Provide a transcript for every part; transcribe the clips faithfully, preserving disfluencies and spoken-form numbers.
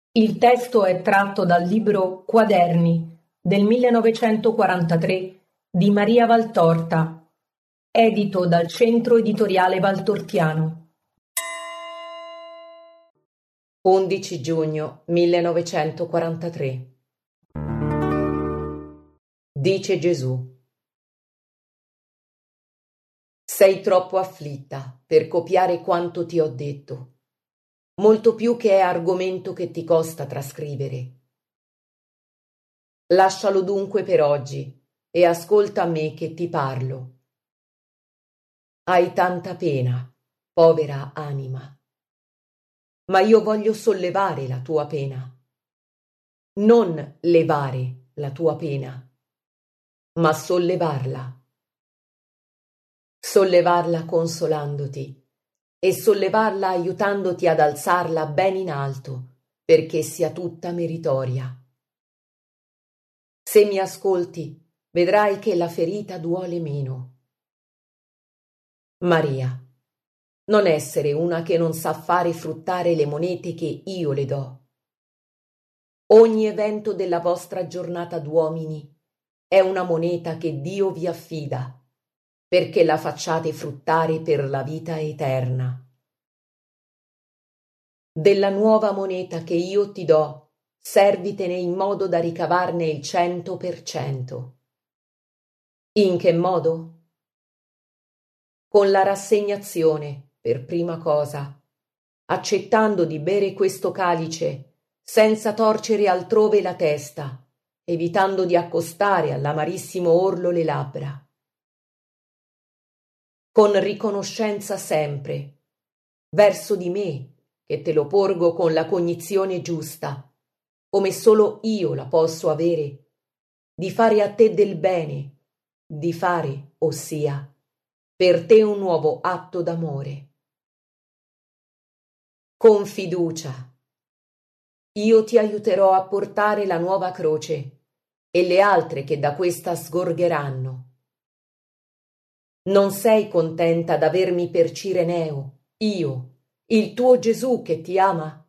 Il testo è tratto dal libro Quaderni del millenovecentoquarantatré di Maria Valtorta, edito dal Centro Editoriale Valtortiano. undici giugno millenovecentoquarantatré. Dice Gesù: sei troppo afflitta per copiare quanto ti ho detto, molto più che è argomento che ti costa trascrivere. Lascialo dunque per oggi e ascolta me che ti parlo. Hai tanta pena, povera anima, ma io voglio sollevare la tua pena, non levare la tua pena, ma sollevarla. Sollevarla consolandoti e sollevarla aiutandoti ad alzarla ben in alto, perché sia tutta meritoria. Se mi ascolti, vedrai che la ferita duole meno. Maria, non essere una che non sa fare fruttare le monete che io le do. Ogni evento della vostra giornata d'uomini è una moneta che Dio vi affida, perché la facciate fruttare per la vita eterna. Della nuova moneta che io ti do, servitene in modo da ricavarne il cento per cento. In che modo? Con la rassegnazione, per prima cosa, accettando di bere questo calice senza torcere altrove la testa, evitando di accostare all'amarissimo orlo le labbra. Con riconoscenza sempre, verso di me, che te lo porgo con la cognizione giusta, come solo io la posso avere, di fare a te del bene, di fare, ossia, per te un nuovo atto d'amore. Con fiducia, io ti aiuterò a portare la nuova croce e le altre che da questa sgorgeranno. Non sei contenta d'avermi per Cireneo, io, il tuo Gesù che ti ama?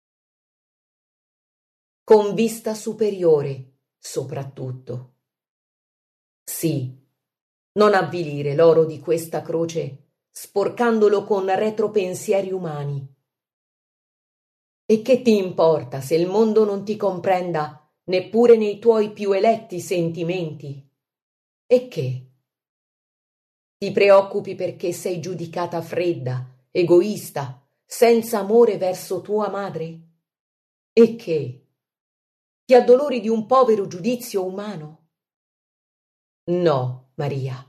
Con vista superiore, soprattutto. Sì, non avvilire l'oro di questa croce, sporcandolo con retropensieri umani. E che ti importa se il mondo non ti comprenda neppure nei tuoi più eletti sentimenti? E che? Ti preoccupi perché sei giudicata fredda, egoista, senza amore verso tua madre? E che? Ti addolori di un povero giudizio umano? No, Maria.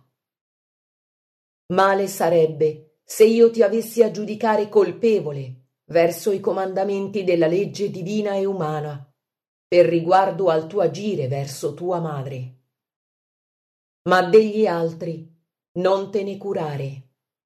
Male sarebbe se io ti avessi a giudicare colpevole verso i comandamenti della legge divina e umana, per riguardo al tuo agire verso tua madre. Ma degli altri non te ne curare.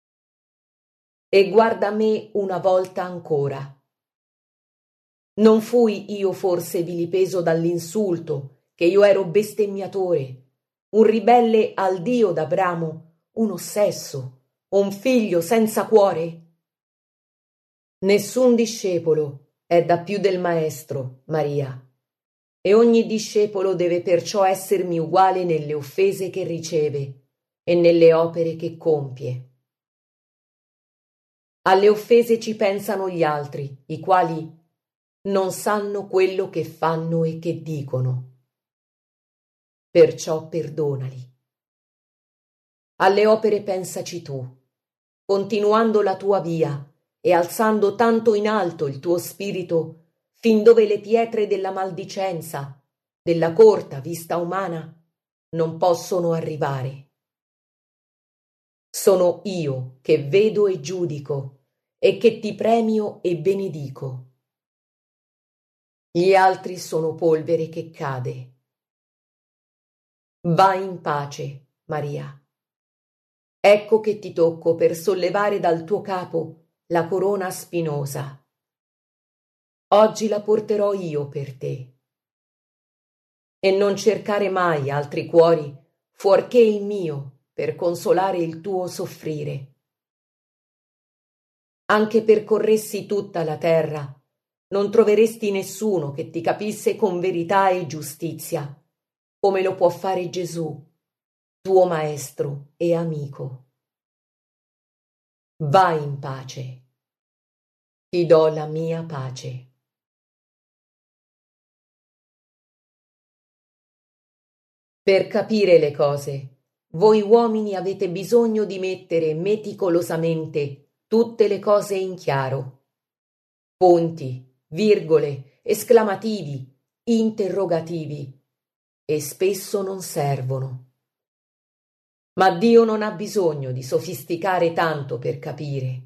E guarda me una volta ancora. Non fui io forse vilipeso dall'insulto, che io ero bestemmiatore, un ribelle al Dio d'Abramo, un ossesso, un figlio senza cuore? Nessun discepolo è da più del maestro, Maria, e ogni discepolo deve perciò essermi uguale nelle offese che riceve e nelle opere che compie. Alle offese ci pensano gli altri, i quali non sanno quello che fanno e che dicono. Perciò perdonali. Alle opere pensaci tu, continuando la tua via e alzando tanto in alto il tuo spirito fin dove le pietre della maldicenza, della corta vista umana, non possono arrivare. Sono io che vedo e giudico e che ti premio e benedico. Gli altri sono polvere che cade. Vai in pace, Maria. Ecco che ti tocco per sollevare dal tuo capo la corona spinosa. Oggi la porterò io per te. E non cercare mai altri cuori fuorché il mio per consolare il tuo soffrire. Anche percorressi tutta la terra, non troveresti nessuno che ti capisse con verità e giustizia, come lo può fare Gesù, tuo maestro e amico. Vai in pace. Ti do la mia pace. Per capire le cose, voi uomini avete bisogno di mettere meticolosamente tutte le cose in chiaro. Punti, virgole, esclamativi, interrogativi, e spesso non servono. Ma Dio non ha bisogno di sofisticare tanto per capire.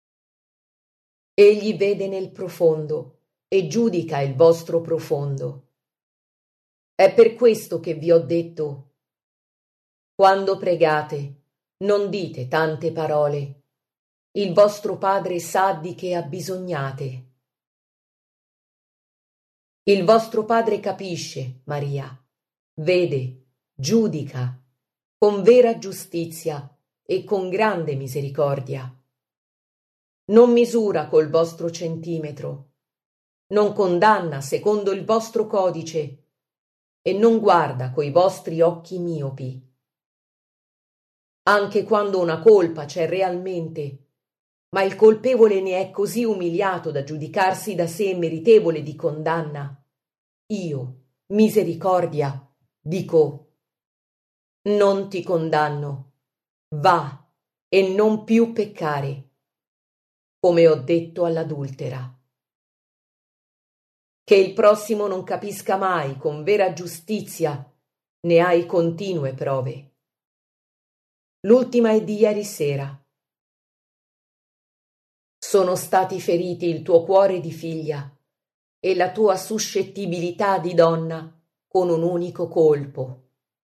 Egli vede nel profondo e giudica il vostro profondo. È per questo che vi ho detto: quando pregate, non dite tante parole. Il vostro Padre sa di che abbisognate. Il vostro Padre capisce, Maria, vede, giudica, con vera giustizia e con grande misericordia. Non misura col vostro centimetro, non condanna secondo il vostro codice e non guarda coi vostri occhi miopi. Anche quando una colpa c'è realmente, ma il colpevole ne è così umiliato da giudicarsi da sé meritevole di condanna, io, misericordia, dico: non ti condanno, va e non più peccare, come ho detto all'adultera. Che il prossimo non capisca mai con vera giustizia, ne hai continue prove. L'ultima è di ieri sera. Sono stati feriti il tuo cuore di figlia e la tua suscettibilità di donna con un unico colpo.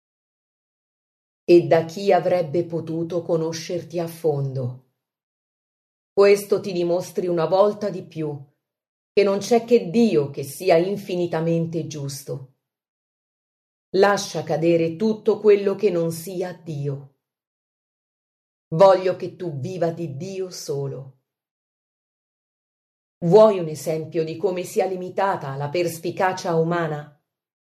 E da chi avrebbe potuto conoscerti a fondo? Questo ti dimostri una volta di più che non c'è che Dio che sia infinitamente giusto. Lascia cadere tutto quello che non sia Dio. Voglio che tu viva di Dio solo. Vuoi un esempio di come sia limitata la perspicacia umana?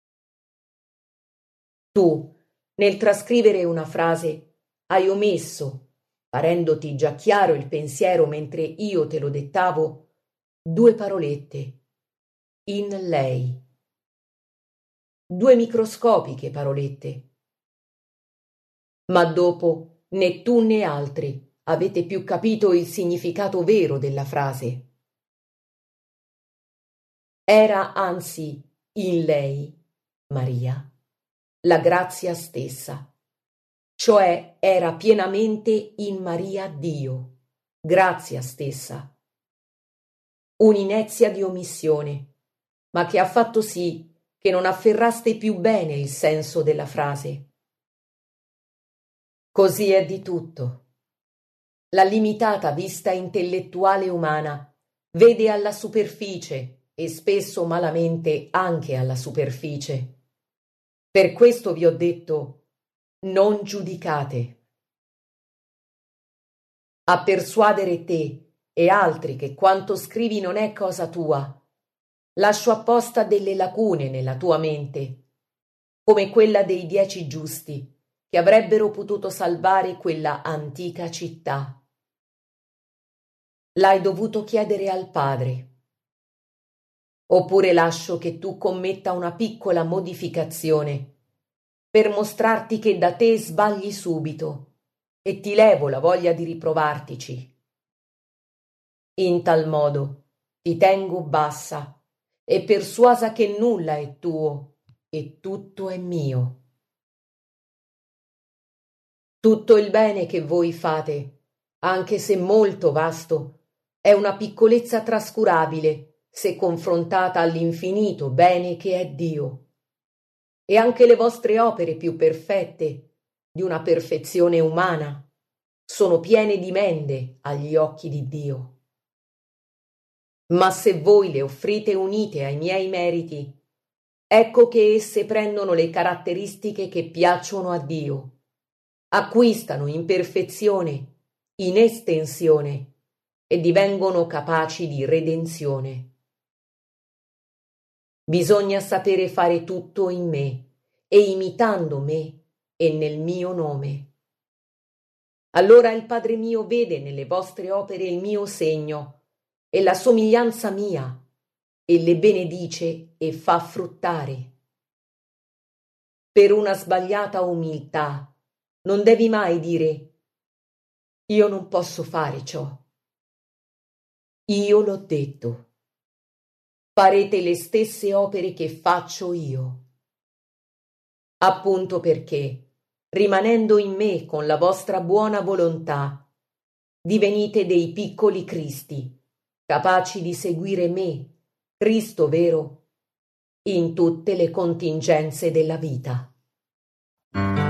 Tu, nel trascrivere una frase, hai omesso, parendoti già chiaro il pensiero mentre io te lo dettavo, due parolette. In lei. Due microscopiche parolette. Ma dopo né tu né altri avete più capito il significato vero della frase. Era anzi in lei, Maria, la grazia stessa, cioè era pienamente in Maria Dio, grazia stessa. Un'inezia di omissione, ma che ha fatto sì che non afferraste più bene il senso della frase. Così è di tutto. La limitata vista intellettuale umana vede alla superficie e spesso malamente anche alla superficie. Per questo vi ho detto: non giudicate. A persuadere te e altri che quanto scrivi non è cosa tua, lascio apposta delle lacune nella tua mente, come quella dei dieci giusti che avrebbero potuto salvare quella antica città. L'hai dovuto chiedere al Padre. Oppure lascio che tu commetta una piccola modificazione per mostrarti che da te sbagli subito e ti levo la voglia di riprovartici. In tal modo ti tengo bassa e persuasa che nulla è tuo e tutto è mio. Tutto il bene che voi fate, anche se molto vasto, è una piccolezza trascurabile se confrontata all'infinito bene che è Dio. E anche le vostre opere più perfette, di una perfezione umana, sono piene di mende agli occhi di Dio. Ma se voi le offrite unite ai miei meriti, ecco che esse prendono le caratteristiche che piacciono a Dio, acquistano in perfezione, in estensione e divengono capaci di redenzione. Bisogna sapere fare tutto in me e imitando me e nel mio nome. Allora il Padre mio vede nelle vostre opere il mio segno e la somiglianza mia e le benedice e fa fruttare. Per una sbagliata umiltà non devi mai dire io non posso fare ciò. Io l'ho detto. Farete le stesse opere che faccio io. Appunto perché, rimanendo in me con la vostra buona volontà, divenite dei piccoli Cristi, capaci di seguire me, Cristo vero, in tutte le contingenze della vita.